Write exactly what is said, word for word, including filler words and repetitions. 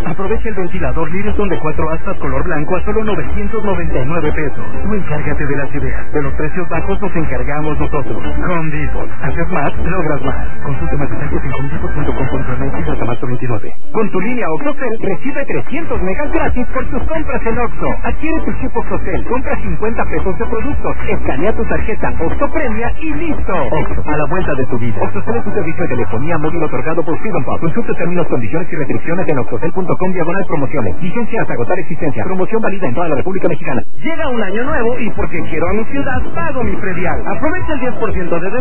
Aprovecha el ventilador Littleton de cuatro aspas color blanco a solo novecientos noventa y nueve pesos. Tú encárgate de las ideas. De los precios bajos nos encargamos nosotros. Home Depot. Haces más, logras más. Consulta más detalles en home depot punto com punto m x hasta marzo veintidós. Con tu línea OxoCell recibe trescientos megas gratis por tus compras en Oxxo. Adquiere tu chip OxoCell, compra cincuenta pesos de productos, escanea tu tarjeta Oxxo Premia y listo. Oxxo, a la vuelta de tu vida. OxoCell es un servicio de telefonía móvil otorgado por Freedom Pop. Consulta términos, condiciones y restricciones en oxocell punto com diagonal promociones. Vigencia hasta agotar existencia. Promoción válida en toda la República Mexicana. Llega un año nuevo y porque quiero a mi ciudad, pago mi predial. Aprovecha el diez por ciento de